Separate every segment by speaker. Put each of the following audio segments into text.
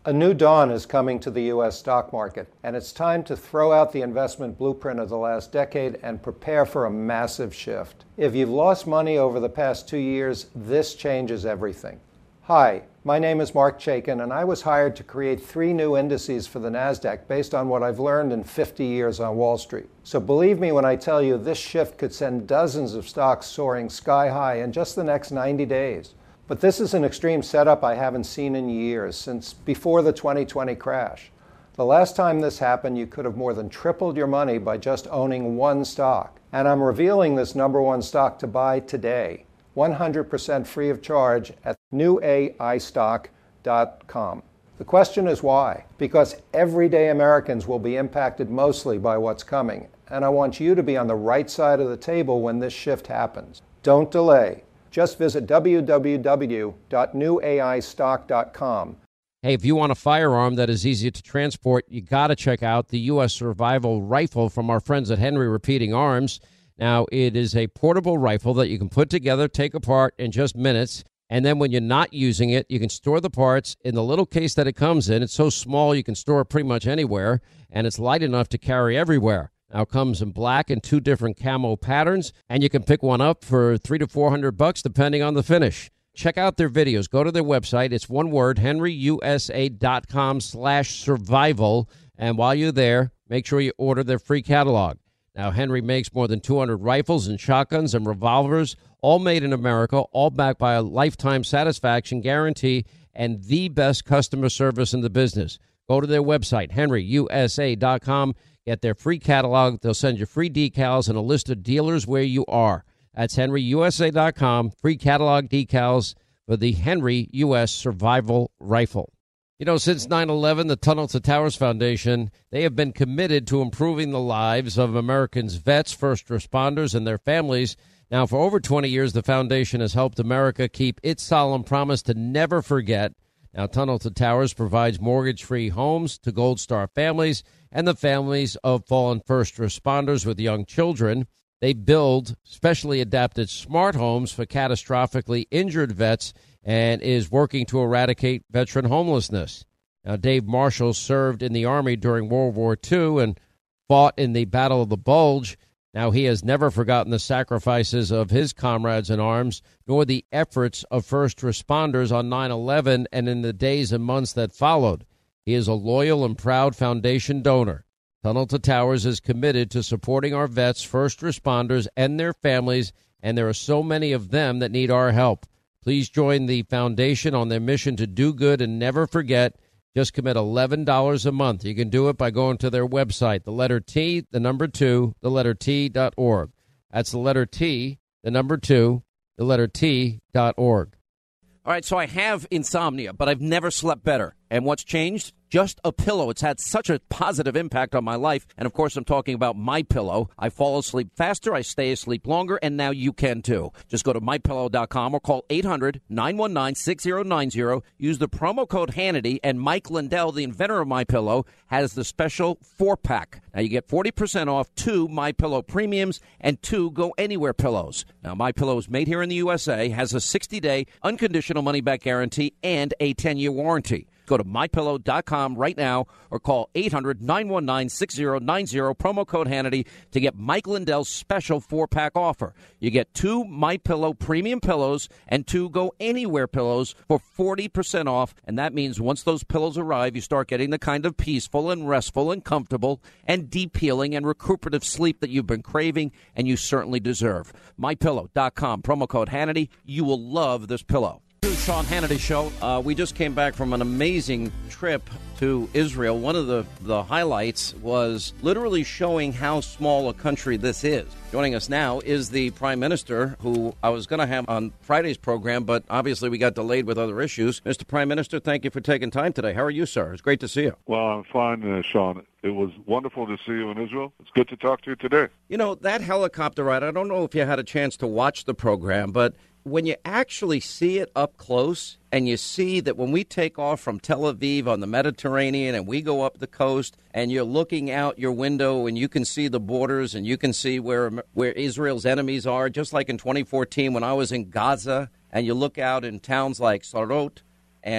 Speaker 1: A new dawn is coming to the U.S. stock market, and it's time to throw out the investment blueprint of the last decade and prepare for a massive shift. If you've lost money over the past 2 years, this changes everything. Hi, my name is Mark Chaikin, and I was hired to create 3 new indices for the NASDAQ based on what I've learned in 50 years on Wall Street. So believe me when I tell you this shift could send dozens of stocks soaring sky high in just the next 90 days. But this is an extreme setup I haven't seen in years, since before the 2020 crash. The last time this happened, you could have more than tripled your money by just owning one stock. And I'm revealing this number one stock to buy today, 100% free of charge at newaistock.com. The question is why? Because everyday Americans will be impacted mostly by what's coming. And I want you to be on the right side of the table when this shift happens. Don't delay. Just visit www.newaistock.com.
Speaker 2: Hey, if you want a firearm that is easy to transport, you got to check out the U.S. Survival Rifle from our friends at Henry Repeating Arms. Now, it is a portable rifle that you can put together, take apart in just minutes, and then when you're not using it, you can store the parts in the little case that it comes in. It's so small you can store it pretty much anywhere, and it's light enough to carry everywhere. Now it comes in black and 2 different camo patterns, and you can pick one up for $300 to $400 depending on the finish. Check out their videos. Go to their website. It's one word, henryusa.com/survival. And while you're there, make sure you order their free catalog. Now, Henry makes more than 200 rifles and shotguns and revolvers, all made in America, all backed by a lifetime satisfaction guarantee and the best customer service in the business. Go to their website, henryusa.com. Get their free catalog. They'll send you free decals and a list of dealers where you are. That's henryusa.com. Free catalog decals for the Henry U.S. Survival Rifle. You know, since 9/11, the Tunnel to Towers Foundation, they have been committed to improving the lives of Americans' vets, first responders, and their families. Now, for over 20 years, the foundation has helped America keep its solemn promise to never forget. Now, Tunnel to Towers provides mortgage-free homes to Gold Star families and the families of fallen first responders with young children. They build specially adapted smart homes for catastrophically injured vets and is working to eradicate veteran homelessness. Now, Dave Marshall served in the Army during World War II and fought in the Battle of the Bulge. Now, he has never forgotten the sacrifices of his comrades in arms, nor the efforts of first responders on 9/11 and in the days and months that followed. He is a loyal and proud foundation donor. Tunnel to Towers is committed to supporting our vets, first responders, and their families, and there are so many of them that need our help. Please join the foundation on their mission to do good and never forget. Just commit $11 a month. You can do it by going to their website, the letter T, the number 2, the letter T.org. That's the letter T, the number 2, the letter T.org.
Speaker 3: All right, so I have insomnia, but I've never slept better. And what's changed? Just a pillow. It's had such a positive impact on my life. And, of course, I'm talking about MyPillow. I fall asleep faster, I stay asleep longer, and now you can, too. Just go to MyPillow.com or call 800-919-6090. Use the promo code Hannity, and Mike Lindell, the inventor of MyPillow, has the special 4-pack. Now, you get 40% off 2 MyPillow Premiums and 2 Go Anywhere pillows. Now, MyPillow is made here in the USA, has a 60-day unconditional money-back guarantee, and a 10-year warranty. Go to MyPillow.com right now or call 800-919-6090, promo code Hannity, to get Mike Lindell's special 4-pack offer. You get 2 MyPillow premium pillows and 2 Go Anywhere pillows for 40% off, and that means once those pillows arrive, you start getting the kind of peaceful and restful and comfortable and deep healing and recuperative sleep that you've been craving and you certainly deserve. MyPillow.com, promo code Hannity. You will love this pillow. Sean Hannity Show. We just came back from an amazing trip to Israel. One of the highlights was literally showing how small a country this is. Joining us now is the Prime Minister, who I was going to have on Friday's program, but obviously we got delayed with other issues. Mr. Prime Minister, thank you for taking time today. How are you, sir? It's great to see you.
Speaker 4: Well, I'm fine, Sean. It was wonderful to see you in Israel. It's good to talk to you today.
Speaker 3: You know, that helicopter ride, I don't know if you had a chance to watch the program, but when you actually see it up close and you see that when we take off from Tel Aviv on the Mediterranean and we go up the coast and you're looking out your window and you can see the borders and you can see where Israel's enemies are, just like in 2014 when I was in Gaza, and you look out in towns like Sarot and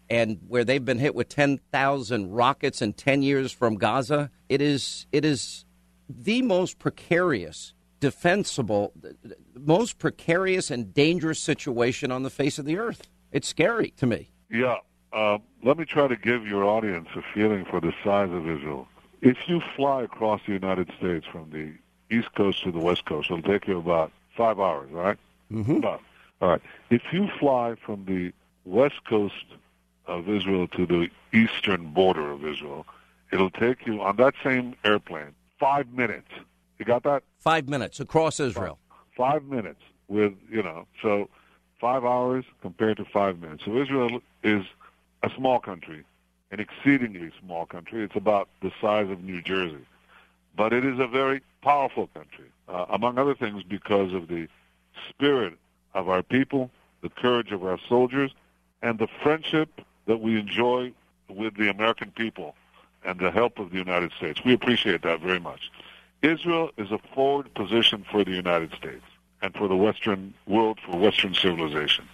Speaker 3: and where they've been hit with 10,000 rockets in 10 years from Gaza, it is the most precarious, defensible, most precarious and dangerous situation on the face of the earth. It's scary to me.
Speaker 4: Yeah. Let me try to give your audience a feeling for the size of Israel. If you fly across the United States from the East Coast to the West Coast, it'll take you about 5 hours, right?
Speaker 3: Mm-hmm.
Speaker 4: All right. If you fly from the West Coast of Israel to the eastern border of Israel, it'll take you, on that same airplane, 5 minutes. You got that?
Speaker 3: 5 minutes across Israel.
Speaker 4: 5 minutes with, so 5 hours compared to 5 minutes. So Israel is a small country, an exceedingly small country. It's about the size of New Jersey. But it is a very powerful country, among other things because of the spirit of our people, the courage of our soldiers, and the friendship that we enjoy with the American people and the help of the United States. We appreciate that very much. Israel is a forward position for the United States and for the Western world, for Western civilization.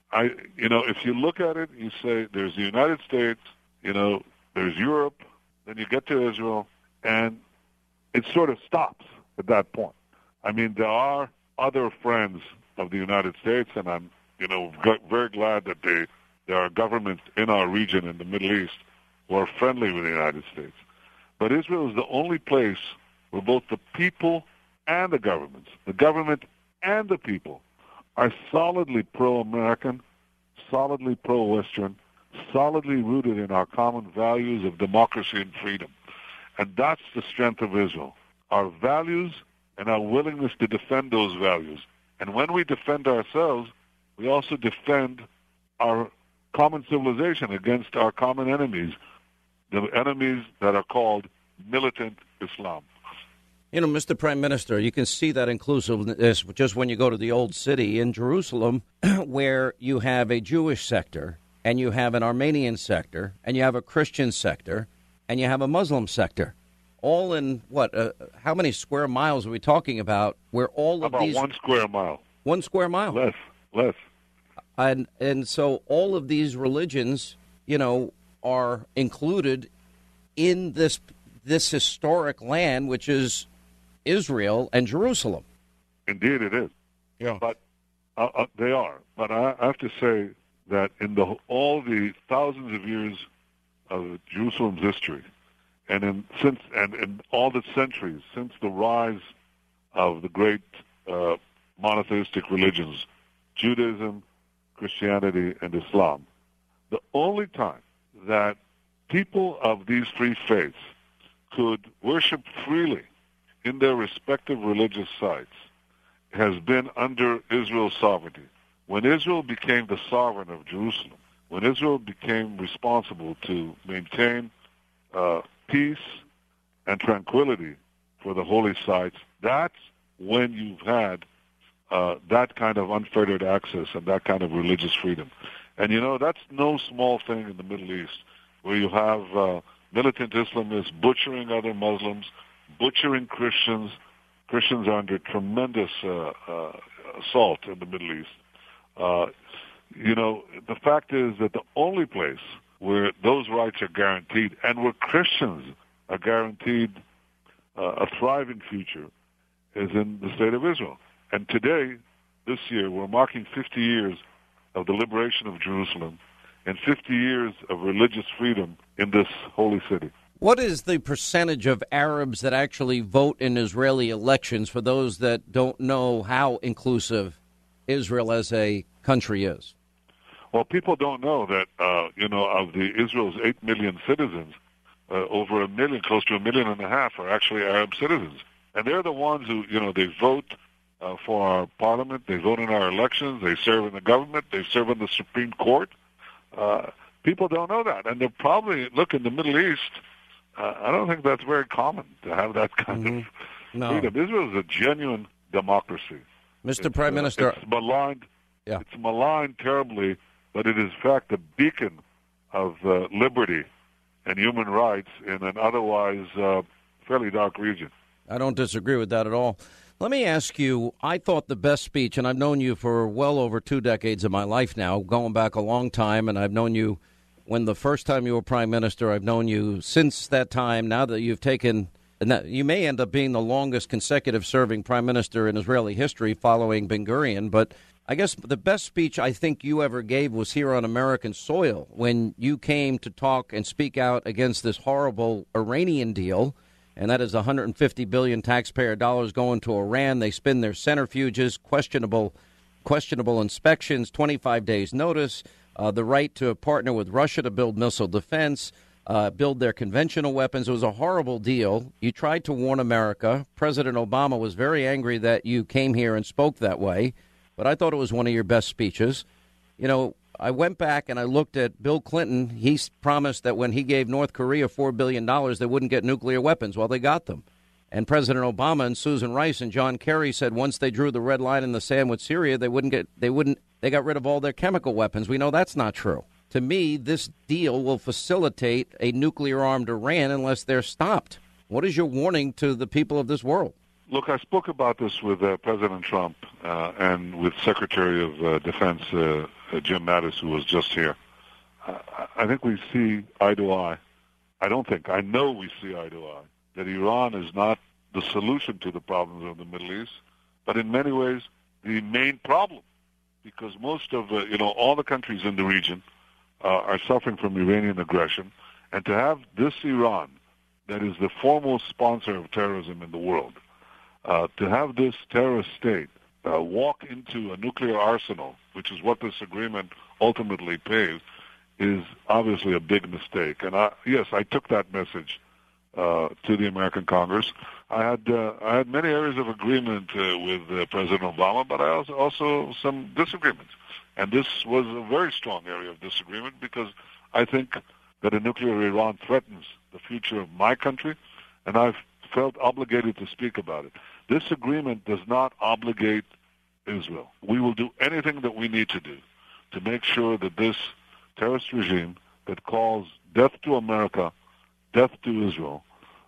Speaker 4: If you look at it, you say there's the United States, there's Europe, then you get to Israel, and it sort of stops at that point. I mean, there are other friends of the United States, and I'm, very glad that there are governments in our region in the Middle East who are friendly with the United States. But Israel is the only place where both the people and the government and the people, are solidly pro-American, solidly pro-Western, solidly rooted in our common values of democracy and freedom. And that's the strength of Israel, our values and our willingness to defend those values. And when we defend ourselves, we also defend our common civilization against our common enemies, the enemies that are called militant Islam.
Speaker 3: Mr. Prime Minister, you can see that inclusiveness just when you go to the Old City in Jerusalem, where you have a Jewish sector, and you have an Armenian sector, and you have a Christian sector, and you have a Muslim sector. All in, how many square miles are we talking about, where all of these...
Speaker 4: About 1 square mile.
Speaker 3: 1 square mile?
Speaker 4: Less.
Speaker 3: And so all of these religions, are included in this historic land, which is Israel and Jerusalem.
Speaker 4: Indeed, it is.
Speaker 3: Yeah.
Speaker 4: But they are. But I have to say that in all the thousands of years of Jerusalem's history, and in all the centuries since the rise of the great monotheistic religions, Judaism, Christianity, and Islam, the only time that people of these three faiths could worship freely in their respective religious sites has been under Israel's sovereignty. When Israel became the sovereign of Jerusalem, when Israel became responsible to maintain peace and tranquility for the holy sites, that's when you've had that kind of unfettered access and that kind of religious freedom. And, that's no small thing in the Middle East, where you have militant Islamists butchering other Muslims, butchering Christians. Christians are under tremendous assault in the Middle East. The fact is that the only place where those rights are guaranteed and where Christians are guaranteed a thriving future is in the state of Israel. And today, this year, we're marking 50 years of the liberation of Jerusalem and 50 years of religious freedom in this holy city.
Speaker 3: What is the percentage of Arabs that actually vote in Israeli elections, for those that don't know how inclusive Israel as a country is?
Speaker 4: Well, people don't know that, of the Israel's 8 million citizens, over 1 million, close to 1.5 million are actually Arab citizens. And they're the ones who, they vote for our parliament, they vote in our elections, they serve in the government, they serve in the Supreme Court. People don't know that. And they're probably, look, in the Middle East, I don't think that's very common to have that kind of freedom. Israel is a genuine democracy.
Speaker 3: Mr. Prime Minister.
Speaker 4: It's maligned.
Speaker 3: Yeah.
Speaker 4: It's maligned terribly, but it is, in fact, a beacon of liberty and human rights in an otherwise fairly dark region.
Speaker 3: I don't disagree with that at all. Let me ask you, I thought the best speech, and I've known you for well over 2 decades of my life now, going back a long time, and I've known you when the first time you were prime minister. I've known you since that time. Now that you've taken, and that you may end up being the longest consecutive serving prime minister in Israeli history following Ben Gurion. But I guess the best speech I think you ever gave was here on American soil when you came to talk and speak out against this horrible Iranian deal. And that is $150 billion taxpayer dollars going to Iran. They spin their centrifuges, questionable inspections, 25 days notice, the right to partner with Russia to build missile defense, build their conventional weapons. It was a horrible deal. You tried to warn America. President Obama was very angry that you came here and spoke that way. But I thought it was one of your best speeches. You know, I went back and I looked at Bill Clinton. He promised that when he gave North Korea $4 billion, they wouldn't get nuclear weapons. Well, they got them. And President Obama and Susan Rice and John Kerry said once they drew the red line in the sand with Syria, they got rid of all their chemical weapons. We know that's not true. To me, this deal will facilitate a nuclear-armed Iran unless they're stopped. What is your warning to the people of this world?
Speaker 4: Look, I spoke about this with President Trump and with Secretary of Defense Jim Mattis, who was just here. I think we see eye to eye. I know we see eye to eye that Iran is not the solution to the problems of the Middle East, but in many ways the main problem, because most of all the countries in the region are suffering from Iranian aggression, and to have this Iran, that is the foremost sponsor of terrorism in the world, to have this terrorist state walk into a nuclear arsenal, which is what this agreement ultimately paves, is obviously a big mistake. And I took that message to the American Congress. I had many areas of agreement with President Obama, but I also some disagreements. And this was a very strong area of disagreement because I think that a nuclear Iran threatens the future of my country, and I've felt obligated to speak about it. This agreement does not obligate Israel. We will do anything that we need to do to make sure that this terrorist regime that calls death to America, death to Israel,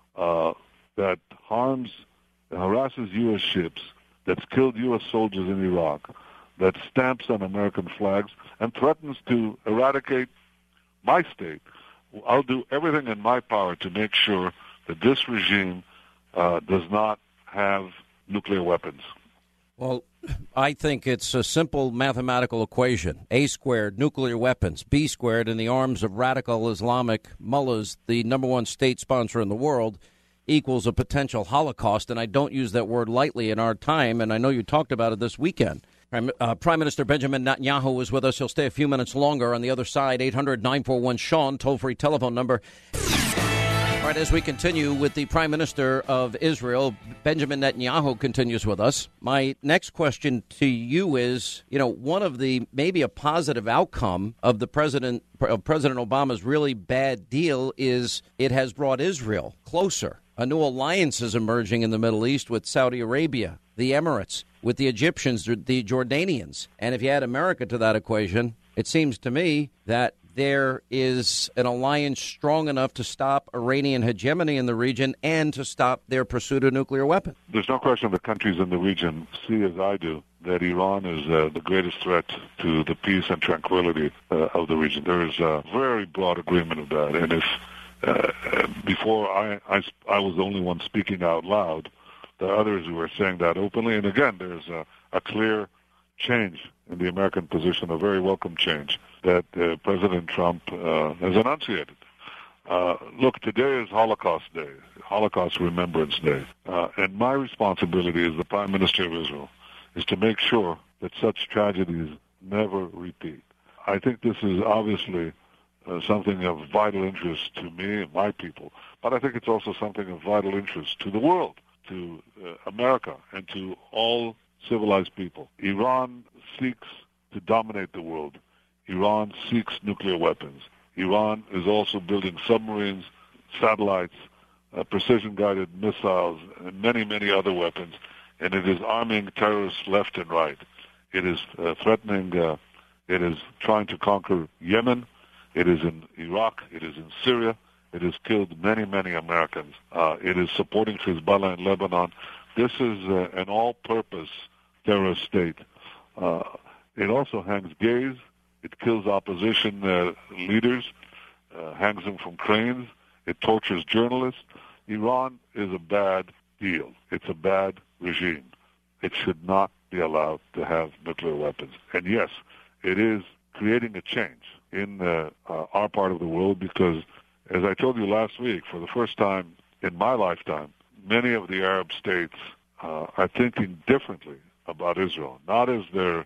Speaker 4: that harms and harasses U.S. ships, that's killed U.S. soldiers in Iraq, that stamps on American flags, and threatens to eradicate my state. I'll do everything in my power to make sure that this regime does not have nuclear weapons.
Speaker 3: Well, I think it's a simple mathematical equation. A squared, nuclear weapons. B squared, in the arms of radical Islamic mullahs, the number one state sponsor in the world, equals a potential Holocaust. And I don't use that word lightly in our time, and I know you talked about it this weekend. Prime Minister Benjamin Netanyahu is with us. He'll stay a few minutes longer. On the other side, 800-941-SEAN, toll-free telephone number. All right, as we continue with the Prime Minister of Israel, Benjamin Netanyahu continues with us. My next question to you is, one of the maybe a positive outcome of President Obama's really bad deal is it has brought Israel closer. A new alliance is emerging in the Middle East with Saudi Arabia, the Emirates, with the Egyptians, the Jordanians. And if you add America to that equation, it seems to me that there is an alliance strong enough to stop Iranian hegemony in the region and to stop their pursuit of nuclear weapons.
Speaker 4: There's no question the countries in the region see, as I do, that Iran is the greatest threat to the peace and tranquility of the region. There is a very broad agreement of that. And if before I was the only one speaking out loud, there are others who are saying that openly. And again, there's a clear change in the American position, a very welcome change that President Trump has enunciated. Look, today is Holocaust Day, Holocaust Remembrance Day. And my responsibility as the Prime Minister of Israel is to make sure that such tragedies never repeat. I think this is obviously something of vital interest to me and my people, but I think it's also something of vital interest to the world, to America, and to all civilized people. Iran seeks to dominate the world. Iran seeks nuclear weapons. Iran is also building submarines, satellites, precision-guided missiles, and many, many other weapons, and it is arming terrorists left and right. It is threatening, it is trying to conquer Yemen, it is in Iraq, it is in Syria, it has killed many, many Americans. It is supporting Hezbollah in Lebanon. This is an all-purpose terrorist state. It also hangs gays. It kills opposition leaders. hangs them from cranes. It tortures journalists. Iran is a bad deal. It's a bad regime. It should not be allowed to have nuclear weapons. And yes, it is creating a change in our part of the world because, as I told you last week, for the first time in my lifetime, many of the Arab states are thinking differently about Israel, not as their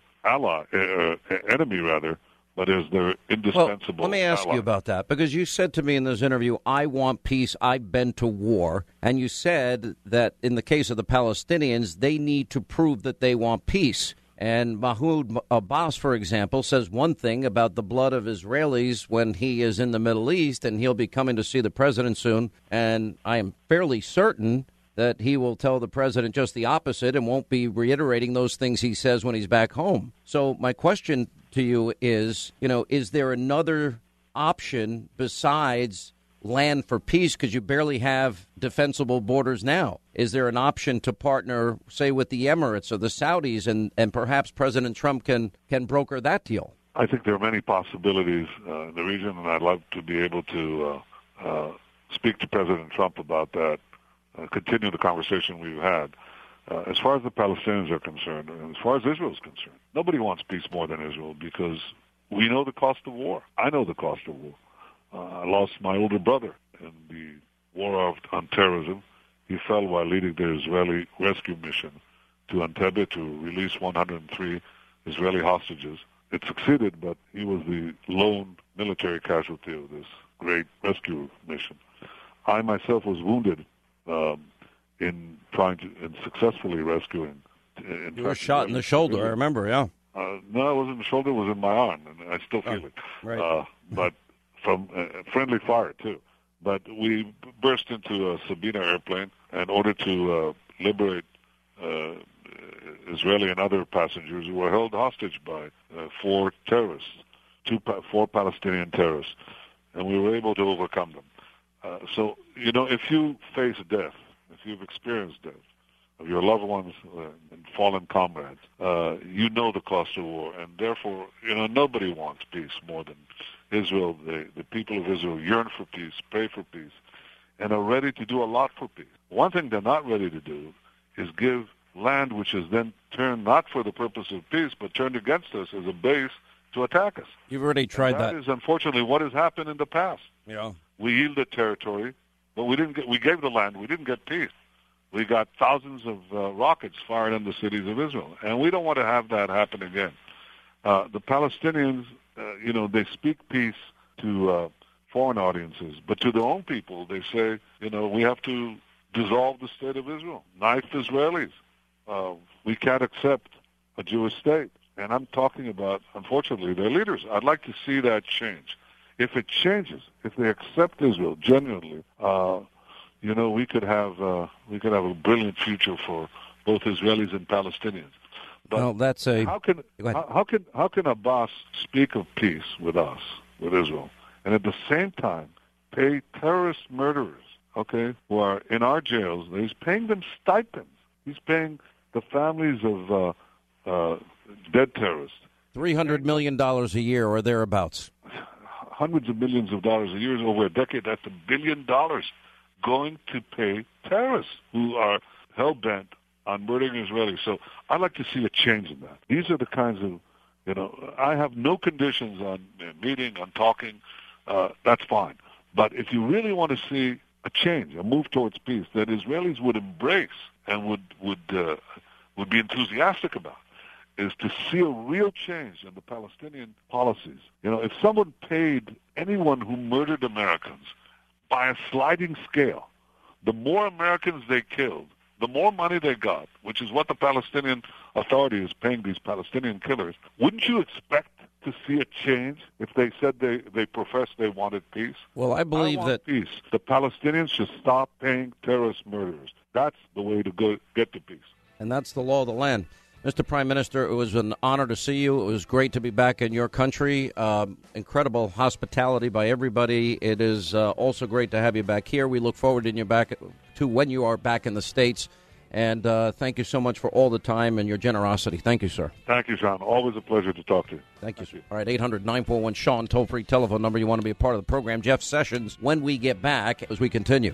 Speaker 4: enemy rather, but as their indispensable
Speaker 3: Well, let me ask
Speaker 4: ally.
Speaker 3: you about that, because you said to me in this interview, I want peace, I've been to war, and you said that in the case of the Palestinians, they need to prove that they want peace. And Mahmoud Abbas, for example, says one thing about the blood of Israelis when he is in the Middle East, and he'll be coming to see the president soon, and I am fairly certain that he will tell the president just the opposite and won't be reiterating those things he says when he's back home. So my question to you is, is there another option besides land for peace, because you barely have defensible borders now? Is there an option to partner, say, with the Emirates or the Saudis, and perhaps President Trump can broker that deal?
Speaker 4: I think there are many possibilities in the region, and I'd love to be able to speak to President Trump about that, continue the conversation we've had. As far as the Palestinians are concerned, and as far as Israel is concerned, nobody wants peace more than Israel because we know the cost of war. I know the cost of war. I lost my older brother in the war on terrorism. He fell while leading the Israeli rescue mission to Entebbe to release 103 Israeli hostages. It succeeded, but he was the lone military casualty of this great rescue mission. I myself was wounded in trying to and successfully rescuing.
Speaker 3: You were shot in the shoulder, I remember, yeah.
Speaker 4: No, it wasn't in the shoulder, it was in my arm, and I still feel it.
Speaker 3: Right.
Speaker 4: But from friendly fire, too. But we burst into a Sabina airplane in order to liberate Israeli and other passengers who were held hostage by four terrorists, four Palestinian terrorists, and we were able to overcome them. So, if you face death, if you've experienced death of your loved ones and fallen comrades, you know the cost of war, and therefore, nobody wants peace more than Israel. The people of Israel yearn for peace, pray for peace, and are ready to do a lot for peace. One thing they're not ready to do is give land which is then turned not for the purpose of peace, but turned against us as a base to attack us.
Speaker 3: You've already tried that.
Speaker 4: That is unfortunately what has happened in the past.
Speaker 3: Yeah.
Speaker 4: We yielded territory, but we gave the land. We didn't get peace. We got thousands of rockets fired in the cities of Israel, and we don't want to have that happen again. The Palestinians, they speak peace to foreign audiences, but to their own people, they say, we have to dissolve the state of Israel, knife Israelis. We can't accept a Jewish state. And I'm talking about, unfortunately, their leaders. I'd like to see that change. If it changes, if they accept Israel genuinely, we could have a brilliant future for both Israelis and Palestinians. But
Speaker 3: well, that's a
Speaker 4: how can Abbas speak of peace with us, with Israel, and at the same time pay terrorist murderers, who are in our jails? He's paying them stipends. He's paying the families of dead terrorists
Speaker 3: $300 million a year or thereabouts.
Speaker 4: Hundreds of millions of dollars a year over a decade. That's $1 billion going to pay terrorists who are hell-bent on murdering Israelis. So I'd like to see a change in that. These are the kinds of, I have no conditions on meeting, on talking. That's fine. But if you really want to see a change, a move towards peace that Israelis would embrace and would be enthusiastic about, is to see a real change in the Palestinian policies. If someone paid anyone who murdered Americans by a sliding scale, the more Americans they killed, the more money they got, which is what the Palestinian Authority is paying these Palestinian killers, wouldn't you expect to see a change if they said they professed they wanted peace?
Speaker 3: Well, I believe that
Speaker 4: peace. The Palestinians should stop paying terrorist murderers. That's the way to get to peace.
Speaker 3: And that's the law of the land. Mr. Prime Minister, it was an honor to see you. It was great to be back in your country. Incredible hospitality by everybody. It is also great to have you back here. We look forward to you back to when you are back in the States. And thank you so much for all the time and your generosity. Thank you, sir.
Speaker 4: Thank you, Sean. Always a pleasure to talk to you.
Speaker 3: Thank you, sir. All right, 800-941-SEAN, toll-free telephone number. You want to be a part of the program. Jeff Sessions, when we get back, as we continue.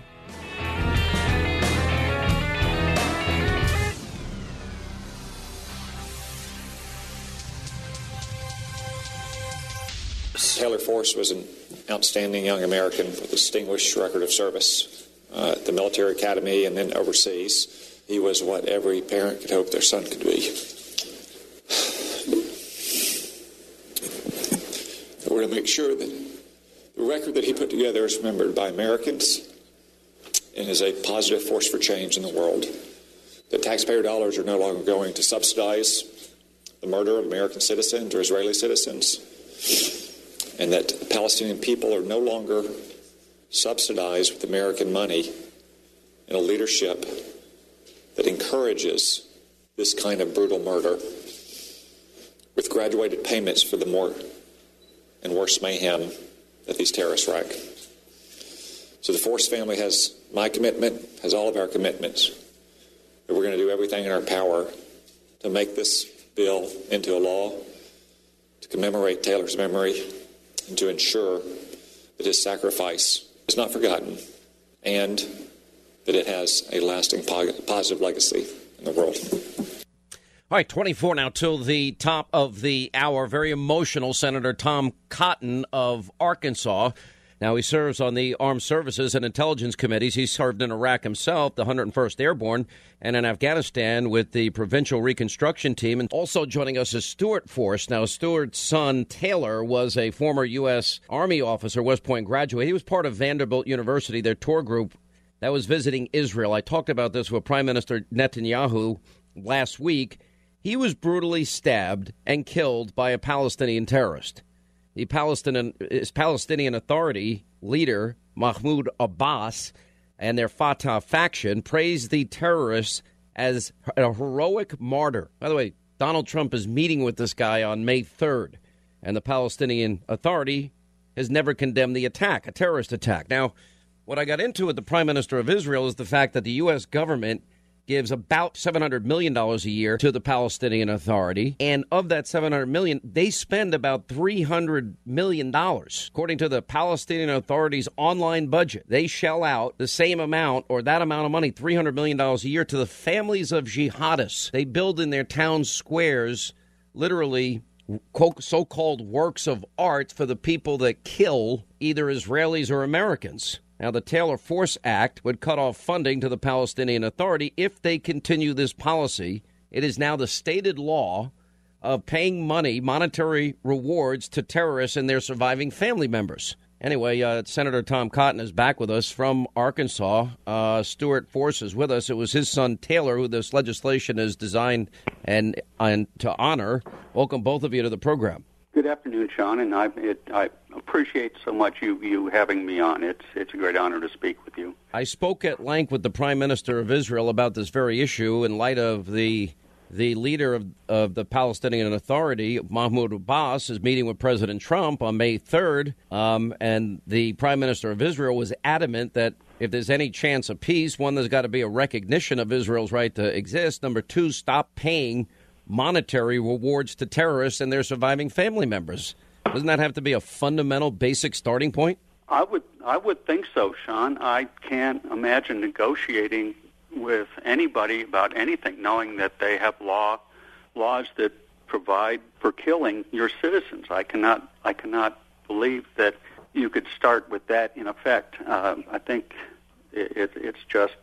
Speaker 5: Taylor Force was an outstanding young American with a distinguished record of service at the military academy and then overseas. He was what every parent could hope their son could be. We're to make sure that the record that he put together is remembered by Americans and is a positive force for change in the world. That taxpayer dollars are no longer going to subsidize the murder of American citizens or Israeli citizens, and that the Palestinian people are no longer subsidized with American money in a leadership that encourages this kind of brutal murder with graduated payments for the more and worse mayhem that these terrorists wreak. So the Force family has my commitment, has all of our commitments, that we're going to do everything in our power to make this bill into a law, to commemorate Taylor's memory, and to ensure that his sacrifice is not forgotten and that it has a lasting positive legacy in the world.
Speaker 3: All right, 24 now till the top of the hour. Very emotional, Senator Tom Cotton of Arkansas. Now, he serves on the Armed Services and Intelligence Committees. He served in Iraq himself, the 101st Airborne, and in Afghanistan with the Provincial Reconstruction Team. And also joining us is Stuart Force. Now, Stuart's son, Taylor, was a former U.S. Army officer, West Point graduate. He was part of Vanderbilt University, their tour group that was visiting Israel. I talked about this with Prime Minister Netanyahu last week. He was brutally stabbed and killed by a Palestinian terrorist. The Palestinian Authority leader, Mahmoud Abbas, and their Fatah faction praised the terrorists as a heroic martyr. By the way, Donald Trump is meeting with this guy on May 3rd, and the Palestinian Authority has never condemned the attack, a terrorist attack. Now, what I got into with the Prime Minister of Israel is the fact that the U.S. government gives about $700 million a year to the Palestinian Authority. And of that $700 million, they spend about $300 million. According to the Palestinian Authority's online budget, they shell out the same amount or that amount of money, $300 million a year, to the families of jihadists. They build in their town squares literally so-called works of art for the people that kill either Israelis or Americans. Now, the Taylor Force Act would cut off funding to the Palestinian Authority if they continue this policy. It is now the stated law of paying monetary rewards to terrorists and their surviving family members. Anyway, Senator Tom Cotton is back with us from Arkansas. Stuart Force is with us. It was his son, Taylor, who this legislation is designed and to honor. Welcome, both of you, to the program.
Speaker 6: Good afternoon, Sean, and I appreciate so much you having me on. It's a great honor to speak with you.
Speaker 3: I spoke at length with the Prime Minister of Israel about this very issue in light of the leader of the Palestinian Authority, Mahmoud Abbas, is meeting with President Trump on May 3rd, and the Prime Minister of Israel was adamant that if there's any chance of peace, one, there's got to be a recognition of Israel's right to exist. Number two, stop paying monetary rewards to terrorists and their surviving family members. Doesn't that have to be a fundamental, basic starting point?
Speaker 6: I would think so, Sean. I can't imagine negotiating with anybody about anything, knowing that they have laws that provide for killing your citizens. I cannot believe that you could start with that in effect. I think it's just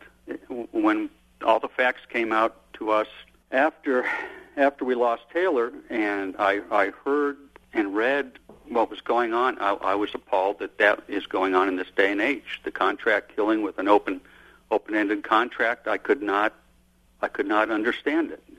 Speaker 6: when all the facts came out to us after we lost Taylor, and I heard and read what was going on, I was appalled that is going on in this day and age. The contract killing with an open-ended contract, I could not understand it.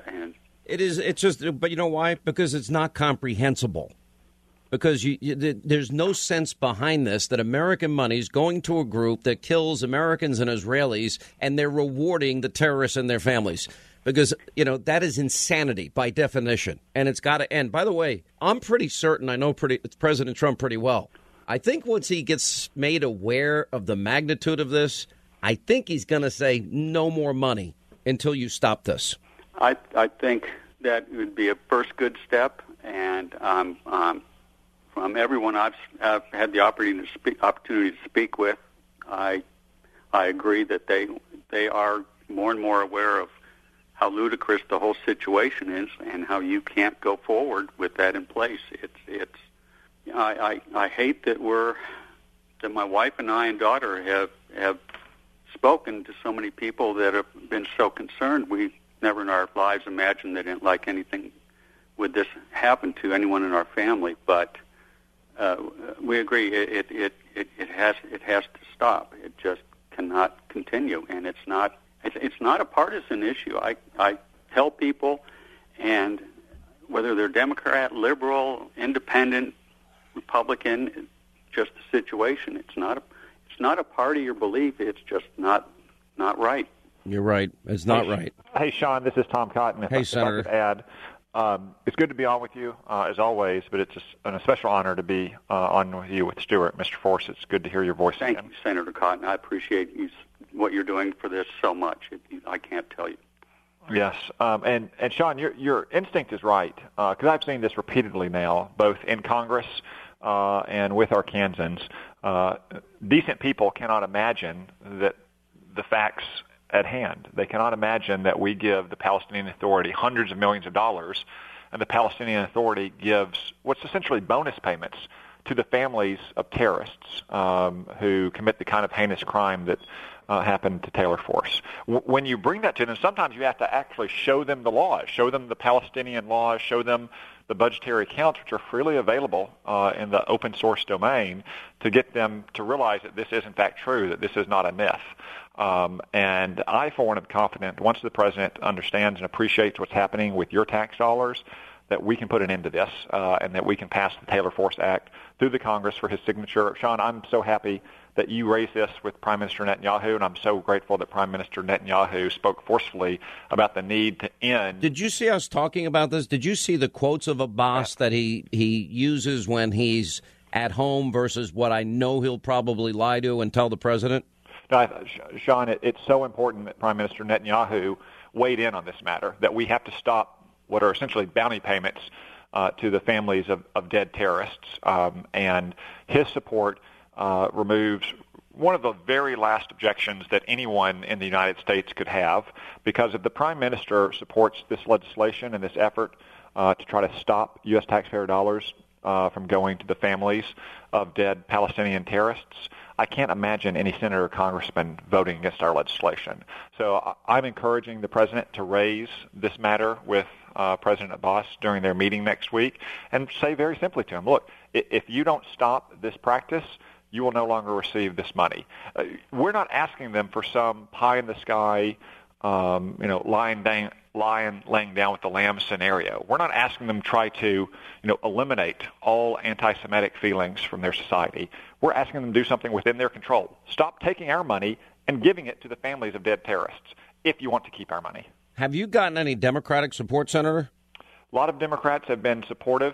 Speaker 3: It's just, but you know why? Because it's not comprehensible. Because there's no sense behind this that American money is going to a group that kills Americans and Israelis, and they're rewarding the terrorists and their families. Because, that is insanity by definition, and it's got to end. By the way, I'm pretty certain I know President Trump pretty well. I think once he gets made aware of the magnitude of this, I think he's going to say no more money. until you stop this?
Speaker 6: I think that would be a first good step, and from everyone I've had the opportunity to speak with, I agree that they are more and more aware of how ludicrous the whole situation is and how you can't go forward with that in place. I hate that my wife and I and daughter have spoken to so many people that have been so concerned. We never in our lives imagined they didn't like anything would this happen to anyone in our family, but we agree it has to stop. It just cannot continue, and it's not a partisan issue. I tell people, and whether they're Democrat, liberal, independent, Republican, just the situation. It's not a party or belief. It's just not right.
Speaker 3: You're right. It's not right.
Speaker 7: Hey, Sean, this is Tom Cotton.
Speaker 3: Hey, Senator.
Speaker 7: If I could add, it's good to be on with you, as always, but it's a special honor to be on with you with Stuart. Mr. Force, it's good to hear your voice
Speaker 6: Thank
Speaker 7: again.
Speaker 6: you, Senator Cotton. I appreciate what you're doing for this so much. I can't tell you.
Speaker 7: Yes, and Sean, your instinct is right, because I've seen this repeatedly now, both in Congress and with Arkansans. Decent people cannot imagine that the facts at hand. They cannot imagine that we give the Palestinian Authority hundreds of millions of dollars, and the Palestinian Authority gives what's essentially bonus payments to the families of terrorists who commit the kind of heinous crime that happened to Taylor Force. When you bring that to them, sometimes you have to actually show them the laws, show them the Palestinian laws, show them the budgetary accounts, which are freely available in the open source domain, to get them to realize that this is in fact true, that this is not a myth. And I, for one, am confident once the president understands and appreciates what's happening with your tax dollars, that we can put an end to this and that we can pass the Taylor Force Act through the Congress for his signature. Sean, I'm so happy that you raised this with Prime Minister Netanyahu, and I'm so grateful that Prime Minister Netanyahu spoke forcefully about the need to end.
Speaker 3: Did you see us talking about this? Did you see the quotes of Abbas that he uses when he's at home versus what I know he'll probably lie to and tell the president?
Speaker 7: No, Sean, it's so important that Prime Minister Netanyahu weighed in on this matter, that we have to stop what are essentially bounty payments to the families of dead terrorists. And his support removes one of the very last objections that anyone in the United States could have, because if the Prime Minister supports this legislation and this effort to try to stop U.S. taxpayer dollars from going to the families of dead Palestinian terrorists, I can't imagine any senator or congressman voting against our legislation. So I'm encouraging the president to raise this matter with President Abbas during their meeting next week and say very simply to him, look, if you don't stop this practice, you will no longer receive this money. We're not asking them for some pie-in-the-sky, laying down with the lamb scenario. We're not asking them to try to, eliminate all anti-Semitic feelings from their society. We're asking them to do something within their control. Stop taking our money and giving it to the families of dead terrorists if you want to keep our money.
Speaker 3: Have you gotten any Democratic support, Senator?
Speaker 7: A lot of Democrats have been supportive,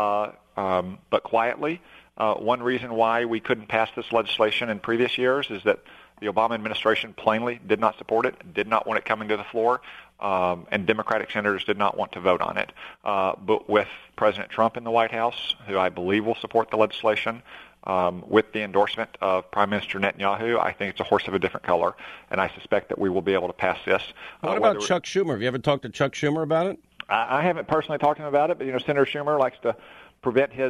Speaker 7: but quietly. One reason why we couldn't pass this legislation in previous years is that the Obama administration plainly did not support it, did not want it coming to the floor, and Democratic senators did not want to vote on it. But with President Trump in the White House, who I believe will support the legislation, with the endorsement of Prime Minister Netanyahu, I think it's a horse of a different color, and I suspect that we will be able to pass this.
Speaker 3: What about Chuck Schumer? Have you ever talked to Chuck Schumer about it?
Speaker 7: I haven't personally talked to him about it, but Senator Schumer likes to prevent his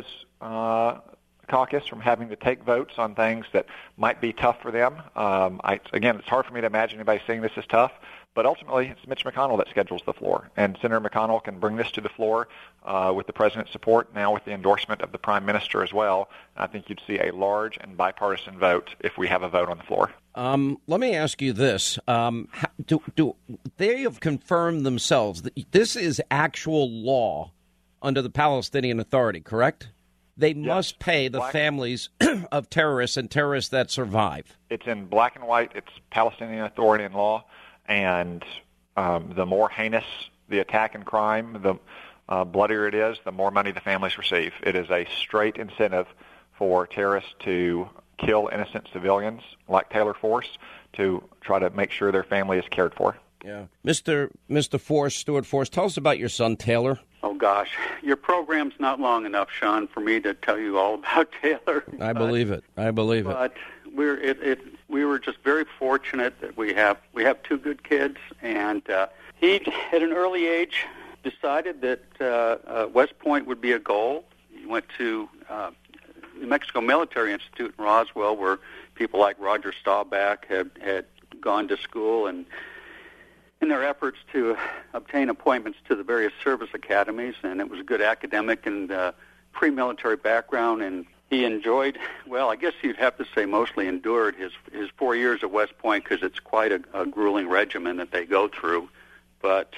Speaker 7: caucus from having to take votes on things that might be tough for them. Again, it's hard for me to imagine anybody seeing this as tough, but ultimately it's Mitch McConnell that schedules the floor, and Senator McConnell can bring this to the floor with the president's support, now with the endorsement of the prime minister as well. I think you'd see a large and bipartisan vote if we have a vote on the floor.
Speaker 3: Let me ask you this. Do they have confirmed themselves that this is actual law under the Palestinian Authority, correct? They must pay the families of terrorists and terrorists that survive.
Speaker 7: It's in black and white. It's Palestinian Authority and law. And the more heinous the attack and crime, the bloodier it is, the more money the families receive. It is a straight incentive for terrorists to kill innocent civilians like Taylor Force to try to make sure their family is cared for.
Speaker 3: Yeah. Mr. Force, Stuart Force, tell us about your son, Taylor.
Speaker 6: Oh, gosh. Your program's not long enough, Sean, for me to tell you all about Taylor.
Speaker 3: I believe it.
Speaker 6: But we were just very fortunate that we have two good kids, and he, at an early age, decided that West Point would be a goal. He went to New Mexico Military Institute in Roswell, where people like Roger Staubach had gone to school, and in their efforts to obtain appointments to the various service academies, and it was a good academic and pre-military background, and he enjoyed, well, I guess you'd have to say mostly endured his 4 years at West Point, because it's quite a grueling regimen that they go through. But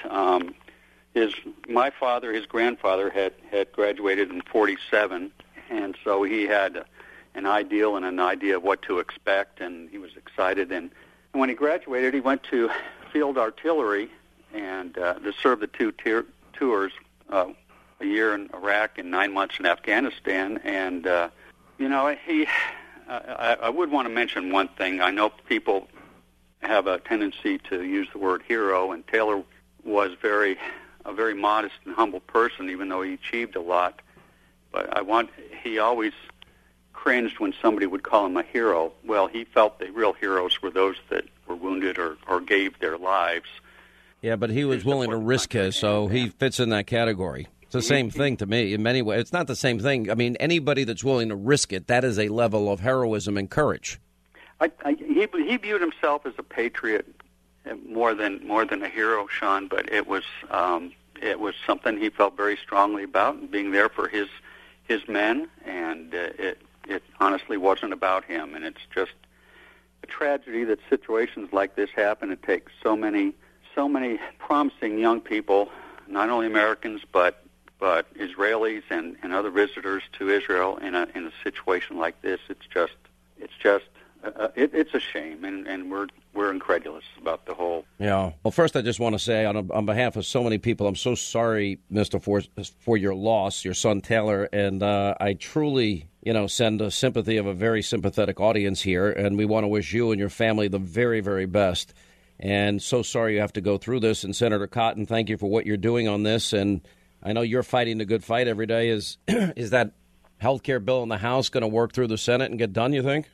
Speaker 6: my father, his grandfather, had graduated in 1947, and so he had an ideal and an idea of what to expect, and he was excited. And when he graduated, he went to Field Artillery and to serve the two tours, a year in Iraq and 9 months in Afghanistan. And I would want to mention one thing. I know people have a tendency to use the word hero, and Taylor was a very modest and humble person, even though he achieved a lot. But he always cringed when somebody would call him a hero. Well, he felt the real heroes were those that were wounded or gave their lives.
Speaker 3: Yeah, but he was willing to risk it, so he fits in that category. It's the same thing to me in many ways. It's not the same thing. I mean, anybody that's willing to risk it, that is a level of heroism and courage.
Speaker 6: He viewed himself as a patriot more than a hero, Sean, but it was something he felt very strongly about, and being there for his men, and it honestly wasn't about him. And it's just a tragedy that situations like this happen. It takes so many promising young people, not only Americans but Israelis and other visitors to Israel in a situation like this. It's a shame, and we're incredulous about the whole.
Speaker 3: Yeah. Well, first, I just want to say on behalf of so many people, I'm so sorry, Mr. Force, for your loss, your son Taylor, and I truly, send a sympathy of a very sympathetic audience here, and we want to wish you and your family the very, very best. And so sorry you have to go through this. And Senator Cotton, thank you for what you're doing on this. And I know you're fighting the good fight every day. Is that health care bill in the House going to work through the Senate and get done, you think?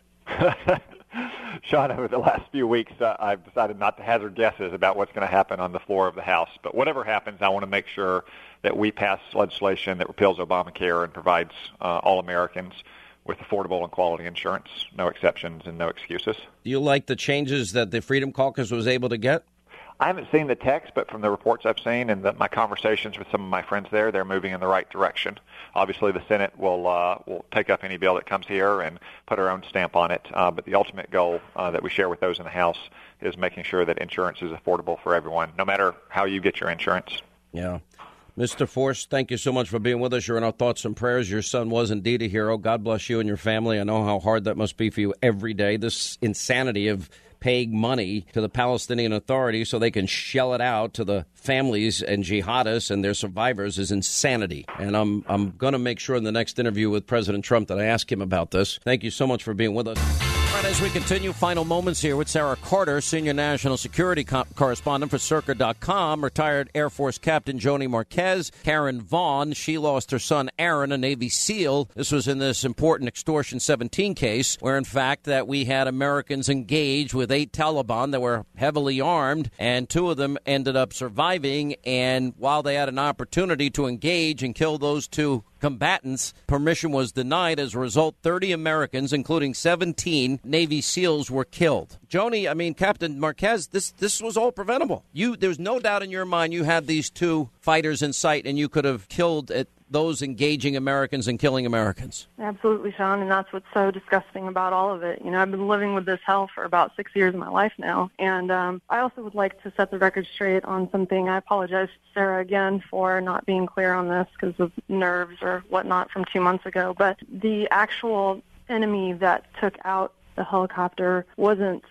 Speaker 7: Sean, over the last few weeks, I've decided not to hazard guesses about what's going to happen on the floor of the House. But whatever happens, I want to make sure that we pass legislation that repeals Obamacare and provides all Americans with affordable and quality insurance, no exceptions and no excuses.
Speaker 3: Do you like the changes that the Freedom Caucus was able to get?
Speaker 7: I haven't seen the text, but from the reports I've seen and my conversations with some of my friends there, they're moving in the right direction. Obviously, the Senate will take up any bill that comes here and put our own stamp on it. But the ultimate goal that we share with those in the House is making sure that insurance is affordable for everyone, no matter how you get your insurance.
Speaker 3: Yeah. Mr. Force, thank you so much for being with us. You're in our thoughts and prayers. Your son was indeed a hero. God bless you and your family. I know how hard that must be for you every day. This insanity of paying money to the Palestinian Authority so they can shell it out to the families and jihadists and their survivors is insanity. And I'm going to make sure in the next interview with President Trump that I ask him about this. Thank you so much for being with us. Right, as we continue, final moments here with Sarah Carter, senior national security correspondent for Circa.com, retired Air Force Captain Joni Marquez, Karen Vaughn. She lost her son Aaron, a Navy SEAL. This was in this important Extortion 17 case, where in fact that we had Americans engaged with 8 Taliban that were heavily armed, and 2 of them ended up surviving. And while they had an opportunity to engage and kill those 2 combatants, permission was denied. As a result, 30 Americans, including 17 Navy SEALs, were killed. Joni, I mean, Captain Marquez, this was all preventable. There's no doubt in your mind you had these 2 fighters in sight, and you could have killed those engaging Americans and killing Americans.
Speaker 8: Absolutely, Sean, and that's what's so disgusting about all of it. I've been living with this hell for about 6 years of my life now, and I also would like to set the record straight on something. I apologize, Sarah, again, for not being clear on this because of nerves or whatnot from 2 months ago, but the actual enemy that took out the helicopter wasn't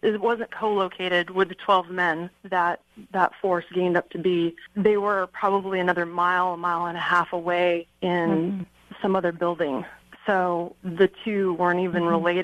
Speaker 8: co-located with the 12 men that force gained up to be. They were probably another mile and a half away in some other building. So the 2 weren't even related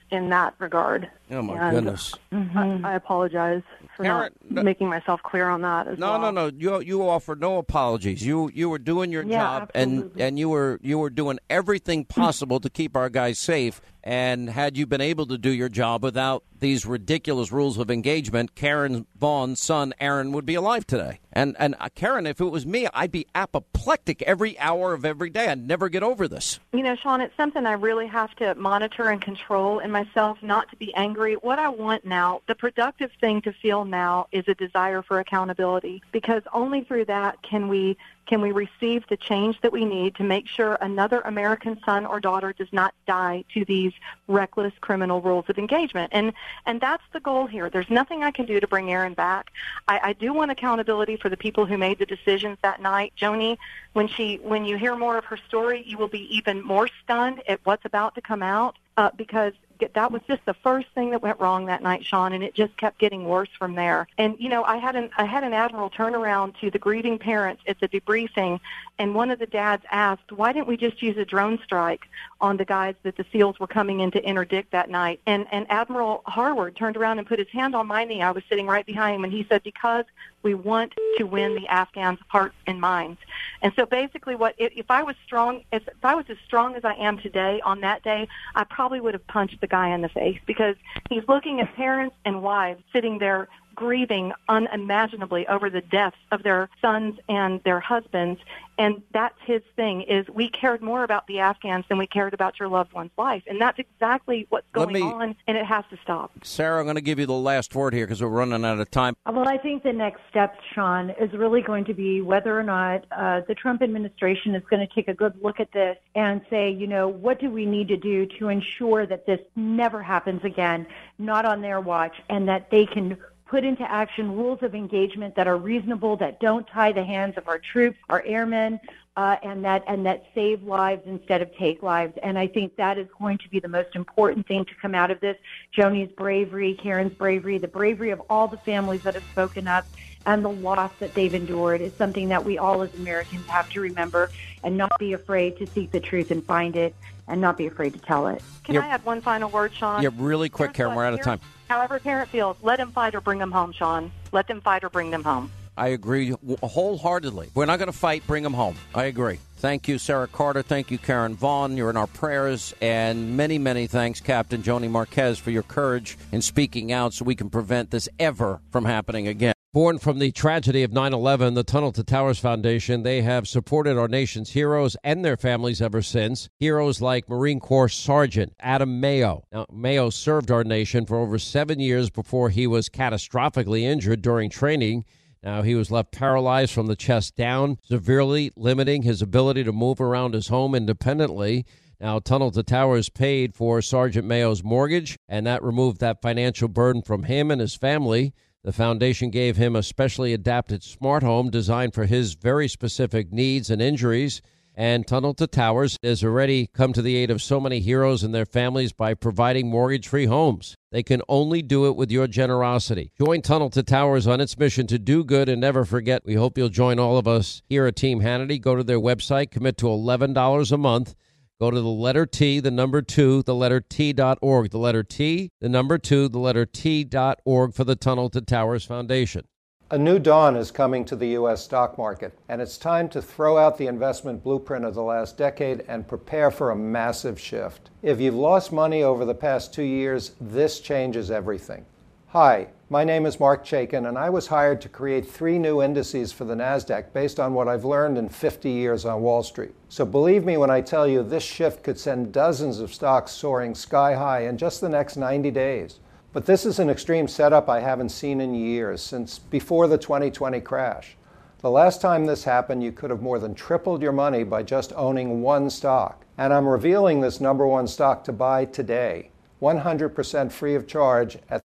Speaker 8: in that regard.
Speaker 3: Oh, my goodness.
Speaker 8: I apologize for
Speaker 3: Karen,
Speaker 8: not making myself clear on that as well.
Speaker 3: No. You offer no apologies. You were doing your job, and you were doing everything possible to keep our guys safe. And had you been able to do your job without these ridiculous rules of engagement, Karen Vaughn's son, Aaron, would be alive today. And Karen, if it was me, I'd be apoplectic every hour of every day. I'd never get over this.
Speaker 8: You know, Sean, it's something I really have to monitor and control in myself, not to be angry. What I want now, the productive thing to feel now, is a desire for accountability, because only through that can we receive the change that we need to make sure another American son or daughter does not die to these reckless criminal rules of engagement. And that's the goal here. There's nothing I can do to bring Aaron back. I do want accountability for the people who made the decisions that night. Joni, when you hear more of her story, you will be even more stunned at what's about to come out, because that was just the first thing that went wrong that night, Sean, and it just kept getting worse from there. And, you know, I had an admiral turn around to the grieving parents at the debriefing, and one of the dads asked, why didn't we just use a drone strike on the guys that the SEALs were coming in to interdict that night? And Admiral Harward turned around and put his hand on my knee. I was sitting right behind him, and he said, because we want to win the Afghans' hearts and minds. And so basically if I was as strong as I am today on that day, I probably would have punched the guy in the face, because he's looking at parents and wives sitting there grieving unimaginably over the deaths of their sons and their husbands. And that's his thing, is we cared more about the Afghans than we cared about your loved one's life. And that's exactly what's going on, and it has to stop.
Speaker 3: Sarah, I'm going to give you the last word here because we're running out of time.
Speaker 9: Well, I think the next step, Sean, is really going to be whether or not the Trump administration is going to take a good look at this and say, you know, what do we need to do to ensure that this never happens again, not on their watch, and that they can put into action rules of engagement that are reasonable, that don't tie the hands of our troops, our airmen, and that save lives instead of take lives. And I think that is going to be the most important thing to come out of this. Joni's bravery, Karen's bravery, the bravery of all the families that have spoken up, and the loss that they've endured is something that we all as Americans have to remember, and not be afraid to seek the truth and find it, and not be afraid to tell it.
Speaker 8: Can I add one final word, Sean?
Speaker 3: Yeah, really quick, Karen. We're out of time.
Speaker 8: However a parent feels, let him fight or bring him home, Sean. Let them fight or bring them home.
Speaker 3: I agree wholeheartedly. If we're not going to fight, bring them home. I agree. Thank you, Sarah Carter. Thank you, Karen Vaughn. You're in our prayers. And many, many thanks, Captain Joni Marquez, for your courage in speaking out so we can prevent this ever from happening again.
Speaker 2: Born from the tragedy of 9/11, the Tunnel to Towers Foundation, they have supported our nation's heroes and their families ever since. Heroes like Marine Corps Sergeant Adam Mayo. Now, Mayo served our nation for over 7 years before he was catastrophically injured during training. Now, he was left paralyzed from the chest down, severely limiting his ability to move around his home independently. Now, Tunnel to Towers paid for Sergeant Mayo's mortgage, and that removed that financial burden from him and his family. The foundation gave him a specially adapted smart home designed for his very specific needs and injuries. And Tunnel to Towers has already come to the aid of so many heroes and their families by providing mortgage-free homes. They can only do it with your generosity. Join Tunnel to Towers on its mission to do good and never forget. We hope you'll join all of us here at Team Hannity. Go to their website, commit to $11 a month. Go to the letter T, the number 2, the letter T.org. The letter T, the number 2, the letter T.org for the Tunnel to Towers Foundation.
Speaker 1: A new dawn is coming to the U.S. stock market, and it's time to throw out the investment blueprint of the last decade and prepare for a massive shift. If you've lost money over the past 2 years, this changes everything. Hi, my name is Mark Chaikin, and I was hired to create 3 new indices for the NASDAQ based on what I've learned in 50 years on Wall Street. So believe me when I tell you this shift could send dozens of stocks soaring sky high in just the next 90 days. But this is an extreme setup I haven't seen in years, since before the 2020 crash. The last time this happened, you could have more than tripled your money by just owning one stock. And I'm revealing this number 1 stock to buy today, 100% free of charge at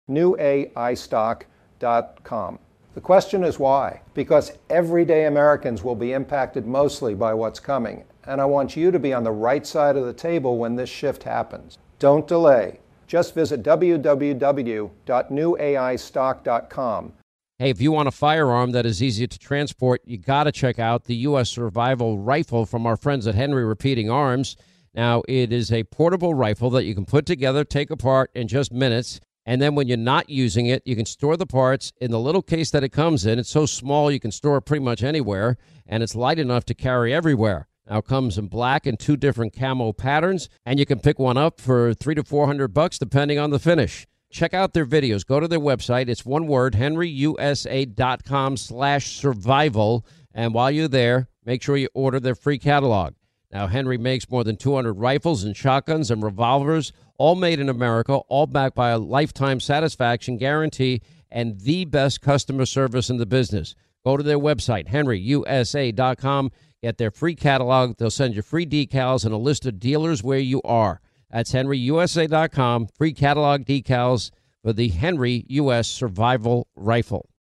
Speaker 1: newaistock.com. The question is why? Because everyday Americans will be impacted mostly by what's coming, and I want you to be on the right side of the table when this shift happens. Don't delay. Just visit www.newaistock.com.
Speaker 2: Hey, if you want a firearm that is easy to transport, you got to check out the U.S. Survival Rifle from our friends at Henry Repeating Arms. Now, it is a portable rifle that you can put together, take apart in just minutes. And then when you're not using it, you can store the parts in the little case that it comes in. It's so small you can store it pretty much anywhere, and it's light enough to carry everywhere. Now, it comes in black and 2 different camo patterns, and you can pick one up for $300 to $400 depending on the finish. Check out their videos. Go to their website. It's one word, henryusa.com/survival. And while you're there, make sure you order their free catalog. Now, Henry makes more than 200 rifles and shotguns and revolvers, all made in America, all backed by a lifetime satisfaction guarantee and the best customer service in the business. Go to their website, henryusa.com. Get their free catalog. They'll send you free decals and a list of dealers where you are. That's henryusa.com. Free catalog decals for the Henry U.S. Survival Rifle.